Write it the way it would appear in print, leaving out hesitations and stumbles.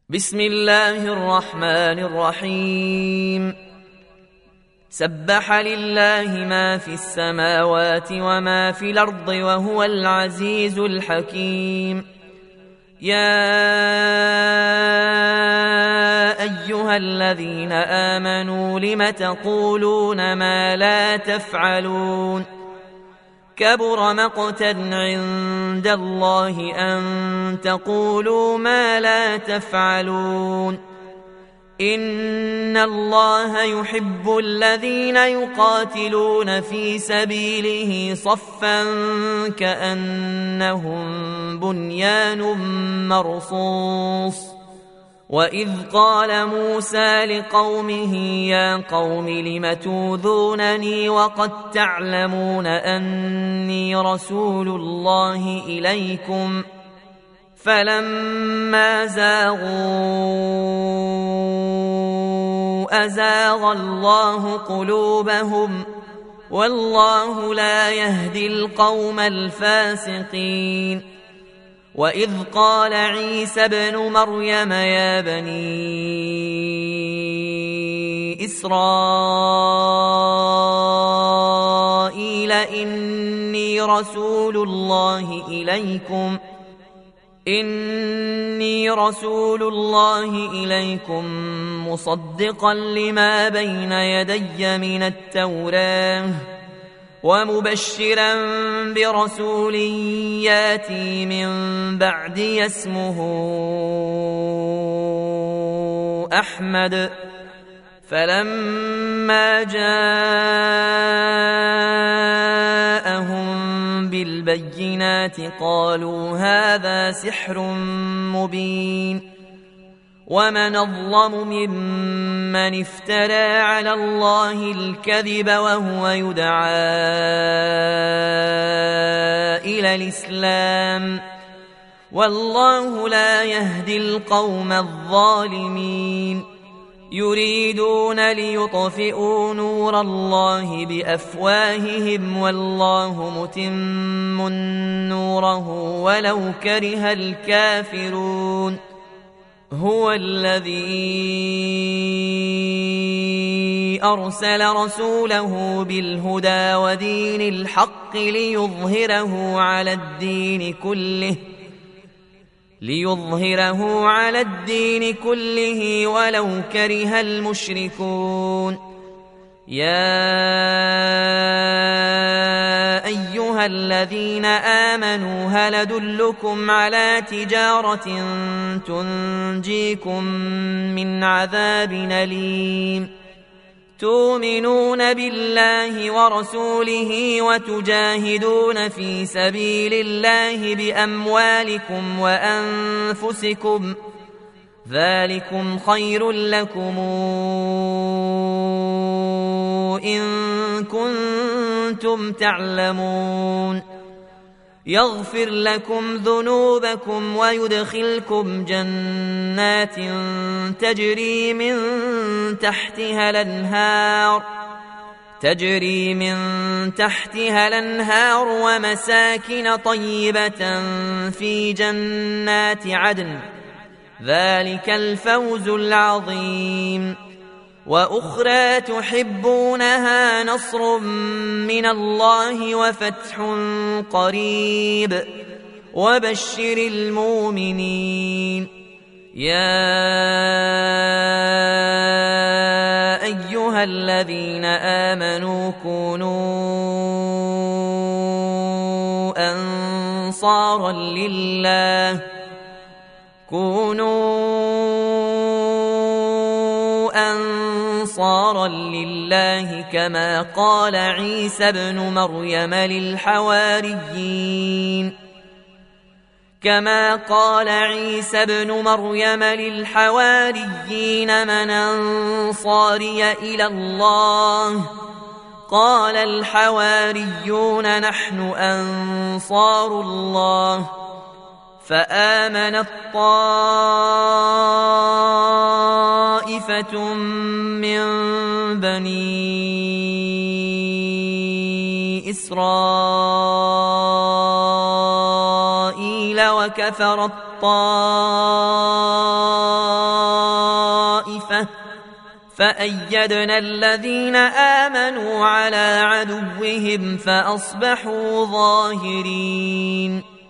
بسم الله الرحمن الرحيم. سبح لله ما في السماوات وما في الأرض وهو العزيز الحكيم. يا أيها الذين آمنوا لم تقولون ما لا تفعلون؟ كبر مقتا عند الله أن تقولوا ما لا تفعلون. إن الله يحب الذين يقاتلون في سبيله صفا كأنهم بنيان مرصوص. وإذ قال موسى لقومه يا قوم لم توذونني وقد تعلمون أني رسول الله إليكم فلما زاغوا أزاغ الله قلوبهم والله لا يهدي القوم الفاسقين. وإذ قال عيسى ابن مريم يا بني إسرائيل إني رسول الله إليكم مصدقا لما بين يدي من التوراة ومبشرا برسول ياتي من بعدي اسمه أحمد. فلما جاءهم بالبينات قالوا هذا سحر مبين. ومن أظلم ممن افترى على الله الكذب وهو يدعى إلى الإسلام والله لا يهدي القوم الظالمين. يريدون ليطفئوا نور الله بأفواههم والله متم نوره ولو كره الكافرون. هو الذي أرسل رسوله بالهدى ودين الحق ليظهره على الدين كله ولو كره المشركون. يا أيها الذين آمنوا هل أدلكم على تجارة تنجيكم من عذاب أليم؟ تؤمنون بالله ورسوله وتجاهدون في سبيل الله بأموالكم وأنفسكم ذلكم خير لكم إن كنتم تعلمون. يغفر لكم ذنوبكم ويدخلكم جنات تجري من تحتها الأنهار ومساكن طيبة في جنات عدن ذلك الفوز العظيم. وأخرى تحبونها نصر من الله وفتح قريب وبشر المؤمنين. يا أيها الذين آمنوا كونوا أنصارا لله كما قال عيسى ابن مريم للحواريين من أنصاري إلى الله؟ قال الحواريون نحن أنصار الله. فآمنت طائفة من بني إسرائيل وكفرت طائفة ضعفه فأيدنا الذين آمنوا على عدوهم فأصبحوا ظاهرين